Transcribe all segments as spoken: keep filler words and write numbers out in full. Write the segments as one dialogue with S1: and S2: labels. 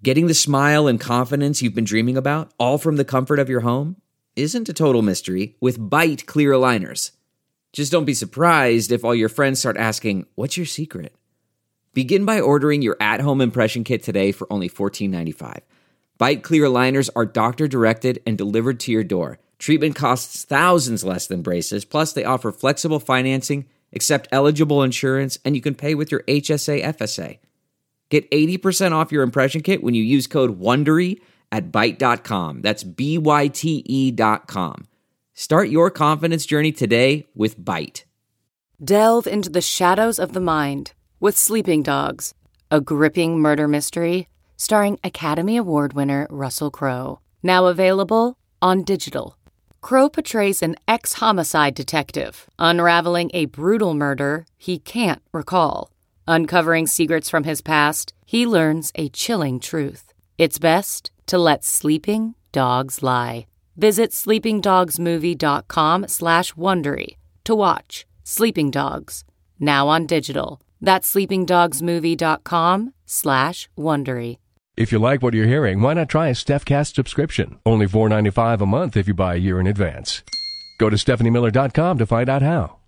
S1: Getting the smile and confidence you've been dreaming about, all from the comfort of your home, isn't a total mystery with Bite clear aligners. Just don't be surprised if all your friends start asking, "What's your secret?" Begin by ordering your at-home impression kit today for only fourteen ninety-five. Bite clear aligners are doctor-directed and delivered to your door. Treatment costs thousands less than braces, plus they offer flexible financing, accept eligible insurance, and you can pay with your H S A F S A. Get eighty percent off your impression kit when you use code WONDERY at byte dot com. That's B Y T E dot com. Start your confidence journey today with Bite.
S2: Delve into the shadows of the mind with Sleeping Dogs, a gripping murder mystery starring Academy Award winner Russell Crowe. Now available on digital. Crowe portrays an ex-homicide detective unraveling a brutal murder he can't recall. Uncovering secrets from his past, he learns a chilling truth. It's best to let sleeping dogs lie. Visit sleepingdogsmovie.com slash Wondery to watch Sleeping Dogs, now on digital. That's sleepingdogsmovie.com slash Wondery.
S3: If you like what you're hearing, why not try a StephCast subscription? Only four dollars and ninety-five cents a month if you buy a year in advance. Go to stephanie miller dot com to find out how.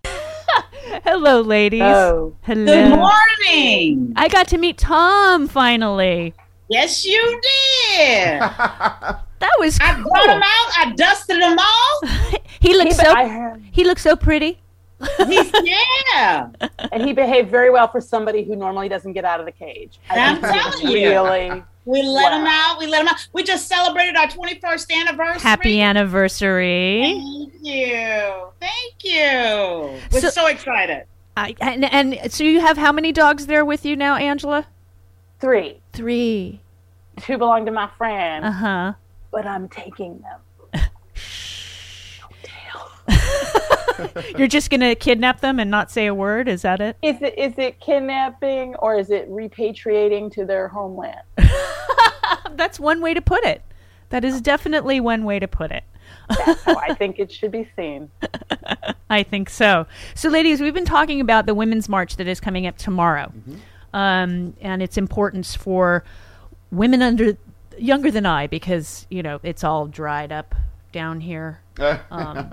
S4: Hello, ladies.
S5: Oh.
S4: Hello.
S5: Good morning.
S4: I got to meet Tom finally.
S5: Yes, you did.
S4: That was cool.
S5: I brought him out. I dusted them all.
S4: he looks
S6: He-
S4: so
S6: I-
S4: he looks so pretty.
S5: He's, yeah.
S6: And he behaved very well for somebody who normally doesn't get out of the cage. I
S5: I'm
S6: think he
S5: telling
S6: was
S5: you.
S6: Really,
S5: We let
S6: Wow.
S5: him out. We let him out. We just celebrated our twenty-first anniversary.
S4: Happy anniversary.
S5: Thank you. Thank you. We're
S4: So-
S5: so, excited.
S4: I, and, and so you have how many dogs there with you now, Angela?
S6: three.
S4: Three.
S6: Two belong to my friend,
S4: Uh-huh.
S6: but I'm taking them.
S4: You're just going to kidnap them and not say a word? Is that it?
S6: Is it is it kidnapping or is it repatriating to their homeland?
S4: That's one way to put it. That is definitely one way to put it.
S6: That's how I think it should be seen.
S4: I think so. So, ladies, we've been talking about the Women's March that is coming up tomorrow, mm-hmm. um, and its importance for women under younger than I, because you know it's all dried up down here. Um,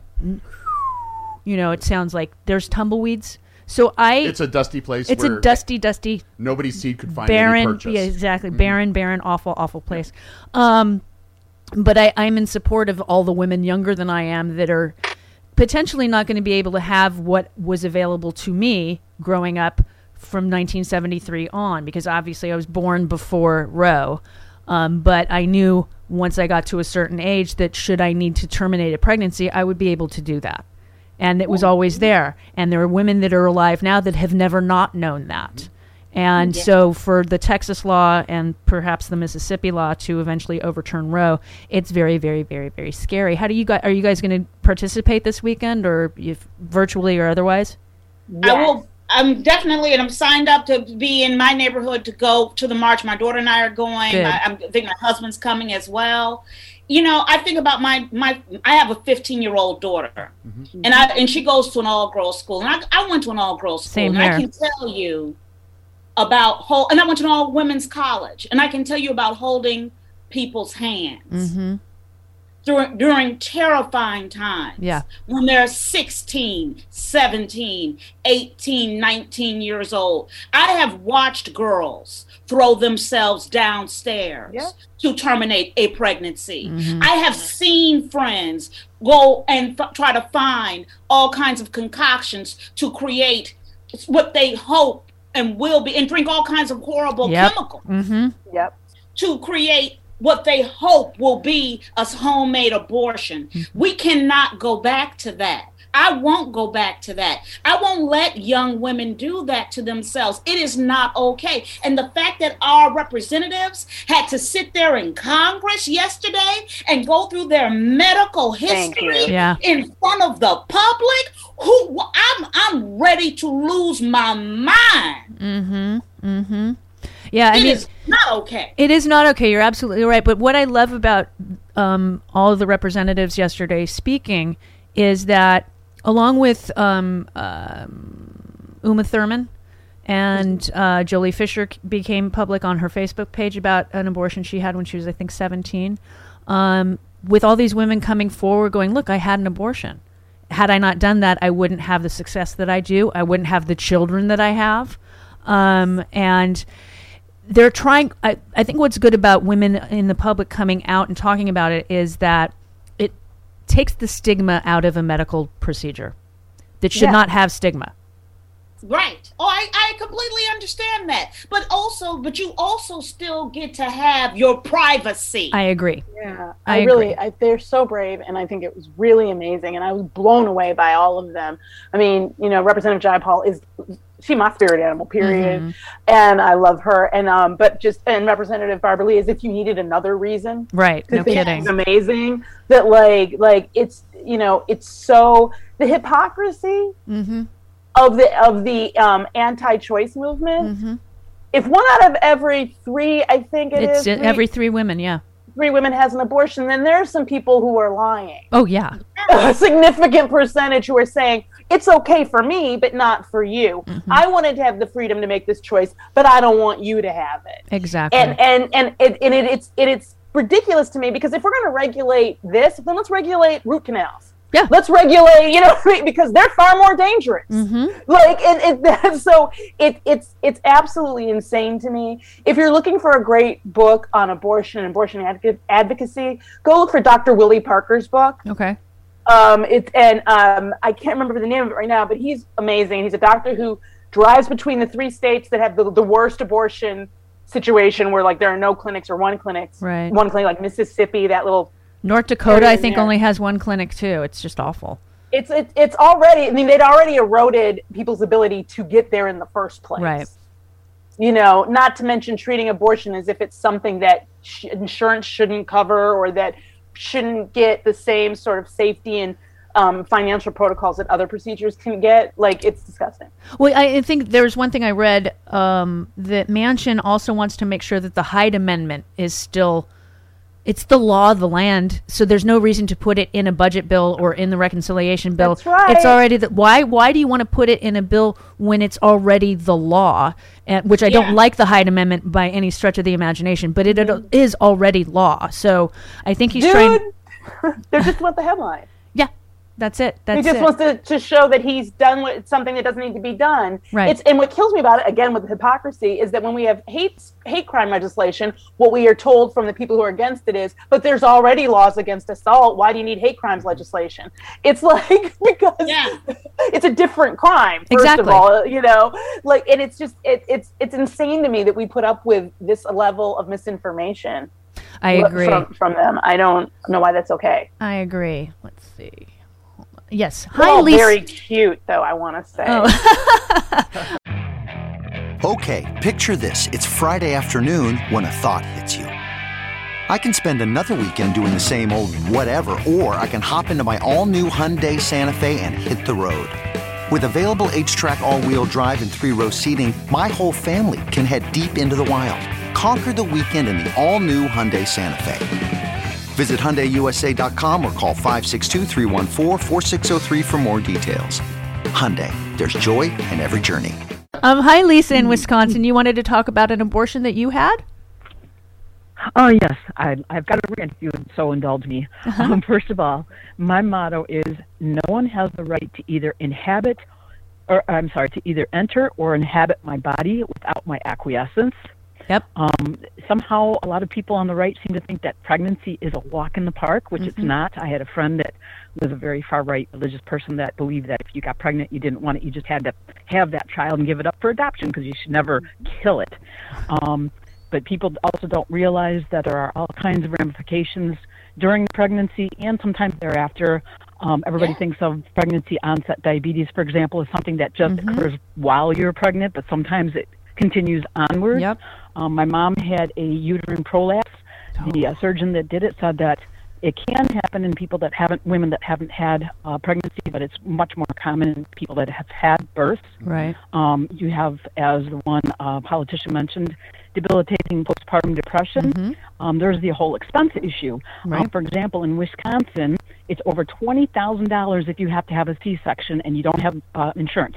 S4: you know, it sounds like there's tumbleweeds. So I,
S7: it's a dusty place.
S4: It's
S7: where
S4: a dusty, dusty,
S7: nobody's seed could find
S4: barren.
S7: any purchase.
S4: Yeah, exactly.
S7: Mm-hmm.
S4: Barren, barren, awful, awful place. Um, but I, I'm in support of all the women younger than I am that are potentially not going to be able to have what was available to me growing up from nineteen seventy-three on, because obviously I was born before Roe. Um, but I knew once I got to a certain age that should I need to terminate a pregnancy, I would be able to do that. And it was always there. And there are women that are alive now that have never not known that. And yeah. so for the Texas law and perhaps the Mississippi law to eventually overturn Roe, it's very, very, very, very scary. How do you guys, are you guys going to participate this weekend, or if virtually or otherwise?
S5: Yes. I will. I'm definitely, and I'm signed up to be in my neighborhood to go to the march. My daughter and I are going. I, I think my husband's coming as well. You know, I think about my, my I have a fifteen-year-old daughter, mm-hmm. and I and she goes to an all-girls school. And I, I went to an all-girls school,
S4: Same
S5: and
S4: here.
S5: I can tell you about, hold, and I went to an all-women's college, and I can tell you about holding people's hands.
S4: Mm-hmm.
S5: During, during terrifying times,
S4: yeah.
S5: when they're sixteen, seventeen, eighteen, nineteen years old. I have watched girls throw themselves downstairs yeah. to terminate a pregnancy. Mm-hmm. I have seen friends go and f- try to find all kinds of concoctions to create what they hope and will be, and drink all kinds of horrible
S4: yep.
S5: chemicals
S6: mm-hmm. yep.
S5: to create what they hope will be a homemade abortion. Mm-hmm. We cannot go back to that. I won't go back to that. I won't let young women do that to themselves. It is not okay. And the fact that our representatives had to sit there in Congress yesterday and go through their medical history
S4: yeah.
S5: in front of the public, who I'm I'm ready to lose my mind.
S4: Mm-hmm. Mm-hmm. Yeah, I
S5: it
S4: mean,
S5: is not okay.
S4: It is not okay. You're absolutely right. But what I love about um, all of the representatives yesterday speaking is that, along with um, um, Uma Thurman And uh, Jolie Fisher c- became public on her Facebook page about an abortion she had when she was, I think, seventeen. Um, with all these women coming forward going, look, I had an abortion. Had I not done that, I wouldn't have the success that I do. I wouldn't have the children that I have. Um, and they're trying, I, I think what's good about women in the public coming out and talking about it is that it takes the stigma out of a medical procedure that should
S6: Yeah.
S4: not have stigma.
S5: Right. Oh, I, I completely understand that. But also, but you also still get to have your privacy.
S4: I agree.
S6: Yeah,
S4: I
S6: I, really,
S4: agree.
S6: I, they're so brave, and I think it was really amazing, and I was blown away by all of them. I mean, you know, Representative Jayapal is, she my spirit animal, period,
S4: Mm-hmm.
S6: and I love her, and um, but just, and Representative Barbara Lee, as if you needed another reason,
S4: Right.
S6: to
S4: No
S6: think
S4: kidding.
S6: she's amazing, that like, like it's, you know, it's so, the hypocrisy
S4: Mm-hmm.
S6: of the, of the um, anti-choice movement,
S4: Mm-hmm.
S6: if one out of every three, I think it
S4: It's
S6: is,
S4: uh,
S6: three-
S4: every three women, yeah.
S6: three women has an abortion, then there's some people who are lying.
S4: Oh, yeah.
S6: A significant percentage who are saying it's okay for me, but not for you.
S4: Mm-hmm.
S6: I wanted to have the freedom to make this choice, but I don't want you to have it.
S4: Exactly.
S6: And and and it, and it, it's it, it's ridiculous to me, because if we're going to regulate this, then let's regulate root canals.
S4: Yeah.
S6: Let's regulate, you know, because they're far more dangerous.
S4: Mm-hmm.
S6: Like, and it, so it, it's it's absolutely insane to me. If you're looking for a great book on abortion and abortion advoc- advocacy, go look for Doctor Willie Parker's book.
S4: Okay.
S6: Um, it's and um, I can't remember the name of it right now, but he's amazing. He's a doctor who drives between the three states that have the, the worst abortion situation, where like there are no clinics or one clinics,
S4: Right.
S6: one clinic, like Mississippi, that little.
S4: North Dakota, I
S6: Area
S4: think,
S6: there.
S4: only has one clinic, too. It's just awful.
S6: It's it, it's already. I mean, they'd already eroded people's ability to get there in the first place.
S4: Right.
S6: You know, not to mention treating abortion as if it's something that sh- insurance shouldn't cover, or that shouldn't get the same sort of safety and um, financial protocols that other procedures can get. Like, it's disgusting.
S4: Well, I I think there's one thing I read um, that Manchin also wants to make sure that the Hyde Amendment is still, it's the law of the land, so there's no reason to put it in a budget bill or in the reconciliation bill.
S6: That's right.
S4: It's already the, why why do you want to put it in a bill when it's already the law? And, which I
S5: Yeah.
S4: don't like the Hyde Amendment by any stretch of the imagination, but it, it is already law. So I think he's
S6: Dude,
S4: trying.
S6: they just want the headline.
S4: Yeah, that's it. That's
S6: He just
S4: it.
S6: wants to, to show that he's done what, something that doesn't need to be done.
S4: Right.
S6: It's, and what kills me about it, again, with the hypocrisy, is that when we have hate hate crime legislation, what we are told from the people who are against it is, but there's already laws against assault. Why do you need hate crimes legislation? It's like, because
S5: Yeah.
S6: it's a different crime, first
S4: Exactly.
S6: of all, you know, like, and it's just, it, it's, it's insane to me that we put up with this level of misinformation.
S4: I agree.
S6: From, from them. I don't know why that's okay.
S4: I agree. Let's see. Hold on. Yes.
S6: They're
S4: Hi,
S6: all
S4: Lisa.
S6: very cute, though, I want to say.
S4: Oh.
S8: Okay, picture this. It's Friday afternoon when a thought hits you. I can spend another weekend doing the same old whatever, or I can hop into my all-new Hyundai Santa Fe and hit the road. With available H-Track all-wheel drive and three-row seating, my whole family can head deep into the wild. Conquer the weekend in the all-new Hyundai Santa Fe. Visit Hyundai U S A dot com or call five six two, three one four, four six zero three for more details. Hyundai, there's joy in every journey.
S4: Um, hi, Lisa in Wisconsin. You wanted to talk about an abortion that you had?
S9: Oh, yes. I, I've got a rant if you would so indulge me.
S4: Uh-huh.
S9: Um, first of all, my motto is no one has the right to either inhabit, or I'm sorry, to either enter or inhabit my body without my acquiescence.
S4: Yep.
S9: Um, somehow, a lot of people on the right seem to think that pregnancy is a walk in the park, which it's not. I had a friend that was a very far-right religious person that believed that if you got pregnant, you didn't want it. You just had to have that child and give it up for adoption because you should never kill it. Um, but people also don't realize that there are all kinds of ramifications during the pregnancy and sometimes thereafter. Um, everybody
S5: Yeah.
S9: thinks of pregnancy onset diabetes, for example, as something that just occurs while you're pregnant, but sometimes it continues onward.
S4: Yep.
S9: Um, my mom had a uterine prolapse. The uh, surgeon that did it said that it can happen in people that haven't, women that haven't had uh, pregnancy, but it's much more common in people that have had births.
S4: Right.
S9: Um, you have, as the one uh, politician mentioned, debilitating postpartum depression. Um, there's the whole expense issue.
S4: Right.
S9: Um, for example, in Wisconsin, it's over twenty thousand dollars if you have to have a C-section and you don't have uh, insurance. That's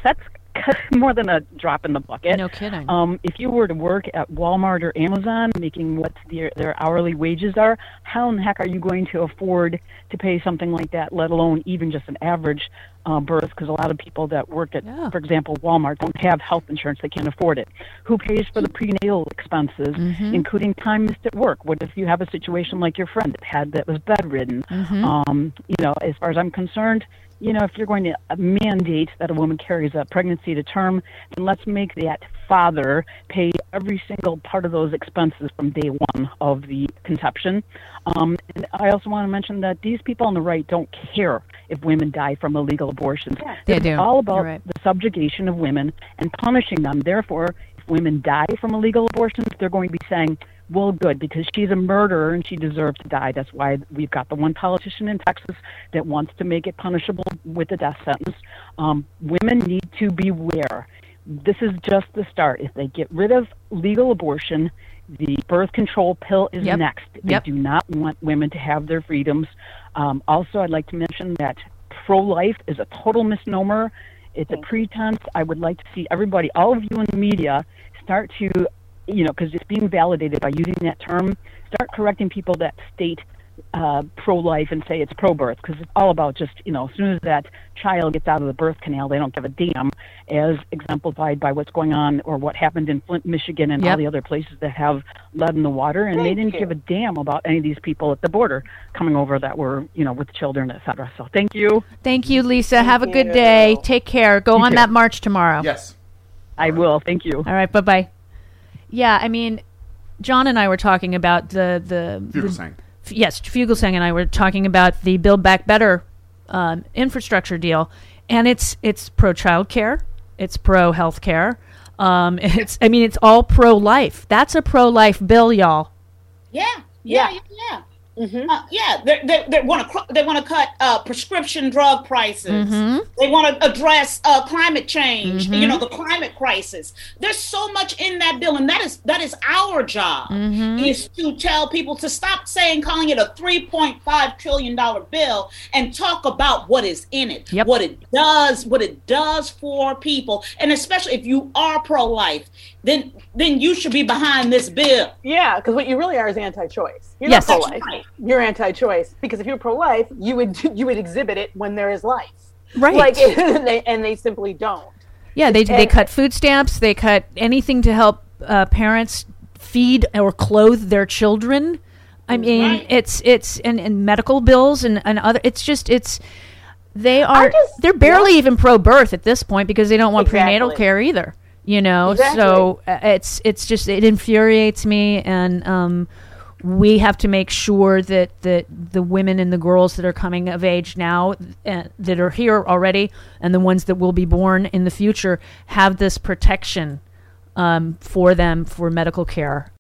S9: more than a drop in the bucket.
S4: No kidding.
S9: Um, if you were to work at Walmart or Amazon, making what their, their hourly wages are, how in the heck are you going to afford to pay something like that, let alone even just an average uh, birth? Because a lot of people that work at, yeah. for example, Walmart don't have health insurance. They can't afford it. Who pays for the prenatal expenses, mm-hmm. including time missed at work? What if you have a situation like your friend that had that was bedridden? Mm-hmm. Um, you know, as far as I'm concerned, you know, if you're going to mandate that a woman carries a pregnancy to term, then let's make that father pay every single part of those expenses from day one of the conception. Um, and I also want to mention that these people on the right don't care if women die from illegal abortions.
S4: Yeah, they
S9: it's
S4: do.
S9: all about
S4: right.
S9: the subjugation of women and punishing them. Therefore, if women die from illegal abortions, they're going to be saying, well, good, because she's a murderer and she deserves to die. That's why we've got the one politician in Texas that wants to make it punishable with a death sentence. Um, women need to beware. This is just the start. If they get rid of legal abortion, the birth control pill is
S4: yep.
S9: next. They
S4: yep.
S9: do not want women to have their freedoms. Um, also, I'd like to mention that pro-life is a total misnomer. It's a pretense. I would like to see everybody, all of you in the media, start to you know, because it's being validated by using that term, start correcting people that state uh, pro-life and say it's pro-birth, because it's all about just, you know, as soon as that child gets out of the birth canal, they don't give a damn, as exemplified by what's going on or what happened in Flint, Michigan, and
S4: yep.
S9: all the other places that have lead in the water, and
S6: Thank
S9: they didn't
S6: you.
S9: give a damn about any of these people at the border coming over that were, you know, with children, et cetera. So thank you.
S4: Thank you, Lisa.
S6: Thank
S4: Have a good
S6: you.
S4: day. Take care. Go
S9: You
S4: on
S9: too.
S4: that march tomorrow.
S7: Yes.
S9: I will. Thank you.
S4: All right. Bye-bye. Yeah, I mean, John and I were talking about the... the, the
S7: Fugelsang.
S4: Yes, Fugelsang and I were talking about the Build Back Better um, infrastructure deal, and it's it's pro-child care, it's pro-health care, um, it's I mean, it's all pro-life. That's a pro-life bill, y'all.
S5: Yeah, yeah, yeah. yeah. Mm-hmm. Uh, yeah, they they, they want to they want to cut uh, prescription drug prices.
S4: Mm-hmm.
S5: They want to address uh, climate change.
S4: Mm-hmm.
S5: You know, the climate crisis. There's so much in that bill, and that is that is our job
S4: Mm-hmm.
S5: is to tell people to stop saying calling it a three point five trillion dollar bill and talk about what is in it,
S4: yep.
S5: what it does, what it does for people, and especially if you are pro-life, then then you should be behind this bill.
S6: Yeah, because what you really are is anti-choice. You're
S4: yes.
S6: not pro-life.
S5: Right.
S6: You're anti-choice, because if you're pro-life, you would you would exhibit it when there is life,
S4: Right.
S6: Like, and they, and they simply don't.
S4: Yeah, they they
S6: And-
S4: cut food stamps. They cut anything to help uh, parents feed or clothe their children. I mean,
S5: Right.
S4: it's it's and, and medical bills and, and other. It's just it's they are
S6: just-
S4: they're barely even pro-birth at this point because they don't want prenatal
S6: Exactly.
S4: care either. You know,
S6: Exactly.
S4: so uh, it's it's just it infuriates me, and um, we have to make sure that, that the women and the girls that are coming of age now, uh, that are here already, and the ones that will be born in the future, have this protection um, for them for medical care.